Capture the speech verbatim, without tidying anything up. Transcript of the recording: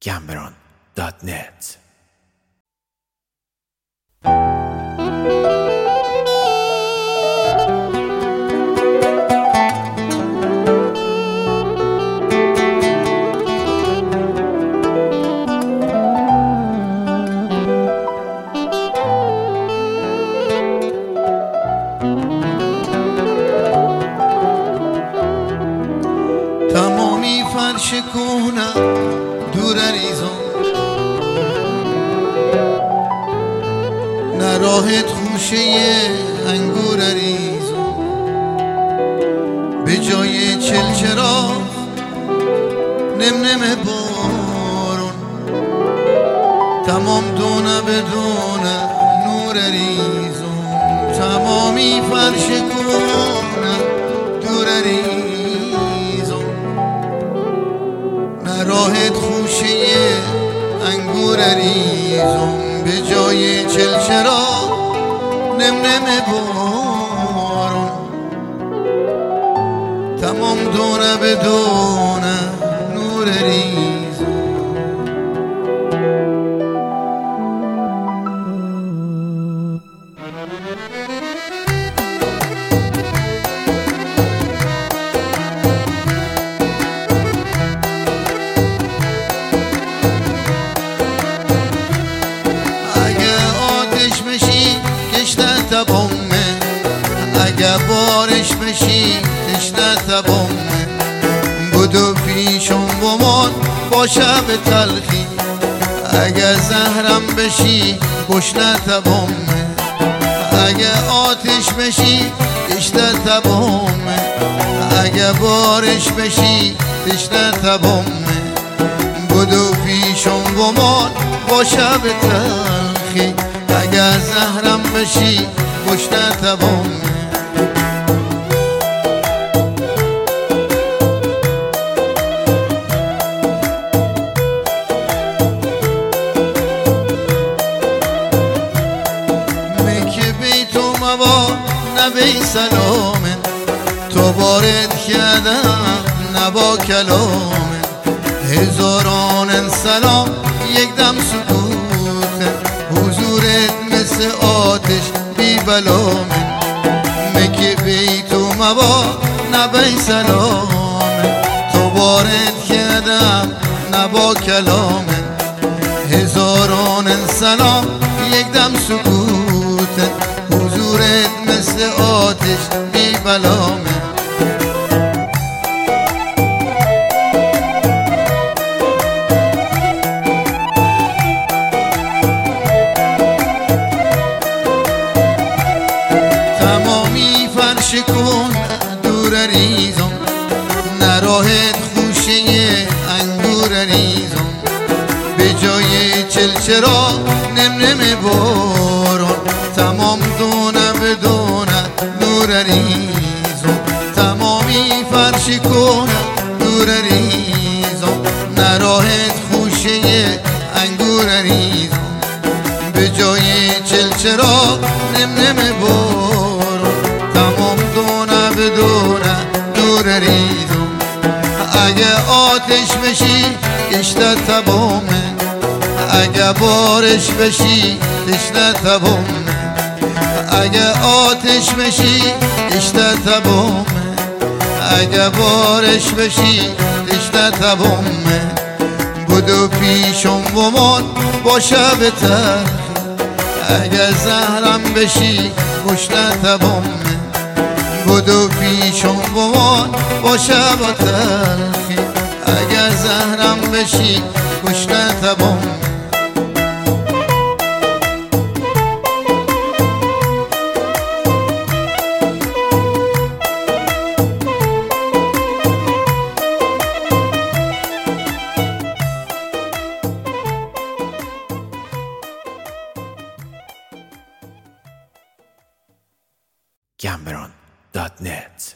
گمبران دات نت. تمامی فرش کهنه دور ریزم، نه راهت خوشه انگور ریزم، به جای چلچراغ نم نم بارون، تمام دونه به دونه نور ریزم. تمامی فرش کهنه دور ریزم، نه راهت خوشه انگور ریزم، به جای چلچراغ نم نم بارون، تمام دونه به دونه نور ریزم. تبامه اگه بارش بشی تشنه تبامه، بدو پیشم بمان باشه به تلخی، اگه زهرم بشی گشنه تبامه، اگه آتش بشی تشنه تبامه، اگه بارش بشی تشنه تبامه، بدو پیشم بمان باشه به تلخی، اگر زهرم بشی گشنه تبامه. مکه بیتو موا نبی سلامه، تو بارد کردم نبا کلامه، هزاران سلام یک دم سکوته، حضورت مثل آتش بی بلامه، مکه بیتو مبا نبی سلامه، تو وارد کردم نبا کلامه، هزاران سلام یک دم سکوته، حضورت مثل آتش بی بلامه. کن دور ریزم، نه راهت خوشه انگور ریزم، به جای چلچراغ نم نم بارون، تمام دونه به دونه نور ریزم. تمامی فرش کن دور ریزم، نه راهت خوشه انگور ریزم، به جای چلچراغ نم نم بارون، تمام دونه به دونه دور ریزم. اگه آتش بشی کشته تبامه، اگه بارش بشی تشنه تبامه، اگه آتش بشی کشته تبامه، اگه بارش بشی تشنه تبامه، بدو پیشم بمان باشه به تلخی، اگه زهرم بشی گشنه تبامه، بدو پیشم بمان باشه با تلخی، اگر زهرم بشی گشنه تبامه. گمبران دات نت